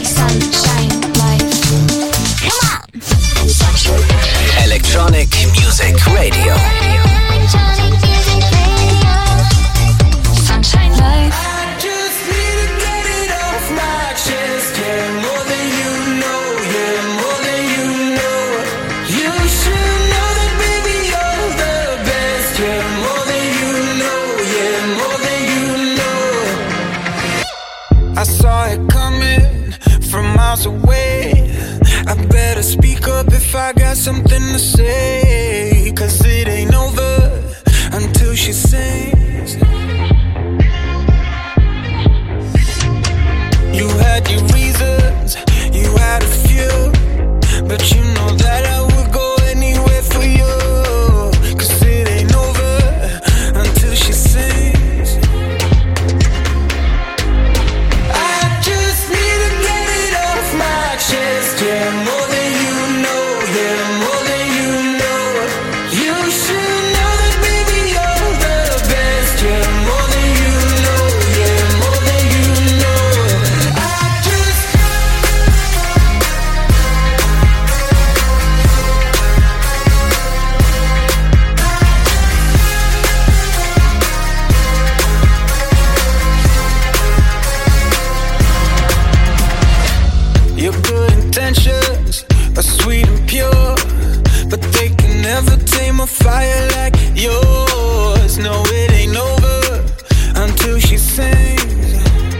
Speaker 21: Sunshine Live.
Speaker 2: Electronic Music Radio.
Speaker 21: Sunshine Live.
Speaker 19: I saw it coming from miles away. I better speak up if I got something to say, 'cause it ain't over until she sings. You had your reasons, you had a few, but you know that I would go anywhere for you, 'cause it ain't over until she sings. Yeah, more than you know, yeah, more than you know. You should know that, baby, you're the best. Yeah, more than you know, yeah, more than you know. Your good intentions are sweet and pure, but they can never tame a fire like yours. No, it ain't over until she sings.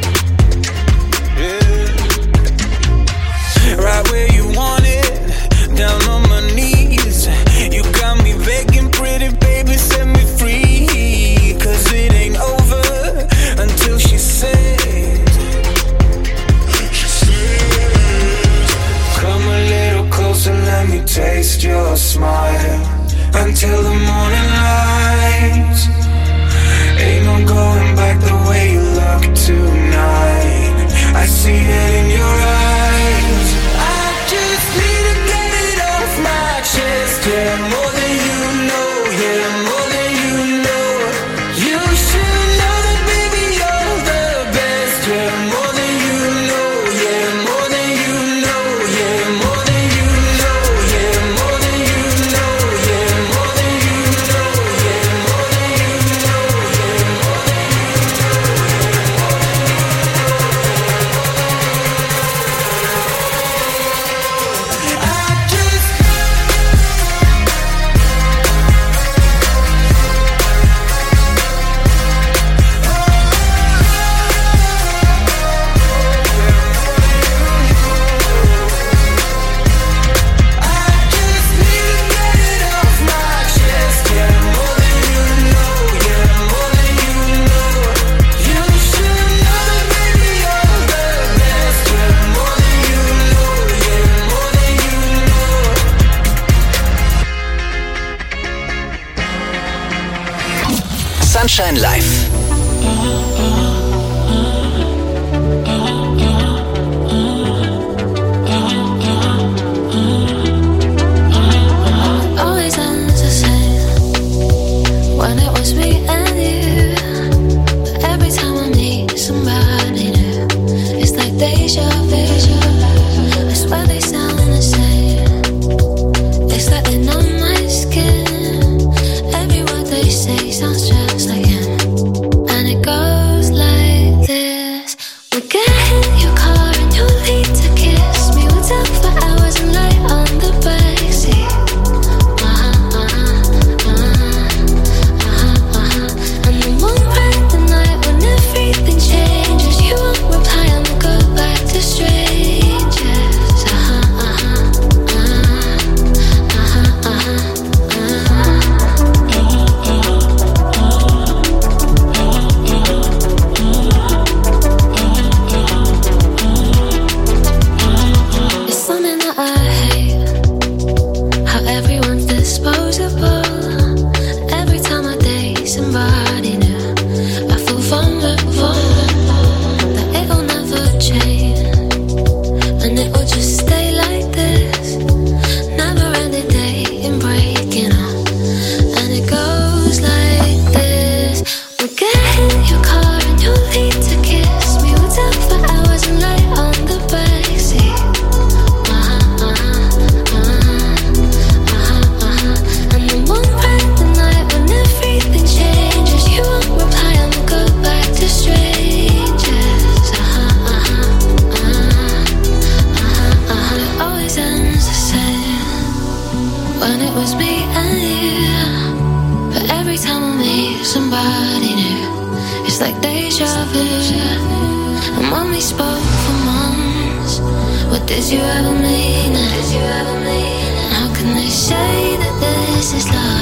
Speaker 19: Yeah. Right where you want it, down on my knees. You got me begging, pretty baby, set me free, 'cause it ain't over until she sings. Come a little closer, let me taste your smile until the morning light. Ain't no going back the way you look tonight. I see it in your eyes. I just need to get it off my chest. Yeah, more than you know, yeah, more than you know. You should know that, baby, you're the best. Yeah, more than you know, yeah, more than you know, yeah, more than you know, yeah, more than you know, yeah, more than you know, yeah, more than you know, yeah, more than
Speaker 2: Sunshine Live.
Speaker 5: Always ends the same when it was me and you. But every time I meet somebody new, it's like deja vu. I swear they sound the same. It's like they know my skin. Every word they say sounds just like him. And it goes like this. We'll get in your car and you'll need to kiss me. We'll talk for hours and lie on the backseat. And then we'll ride the night when everything changes. You won't reply and we'll go back to strangers. it was me and you. But every time I meet somebody new, it's like deja vu. And when we spoke for months, what did you ever mean? And how can they say that this is love?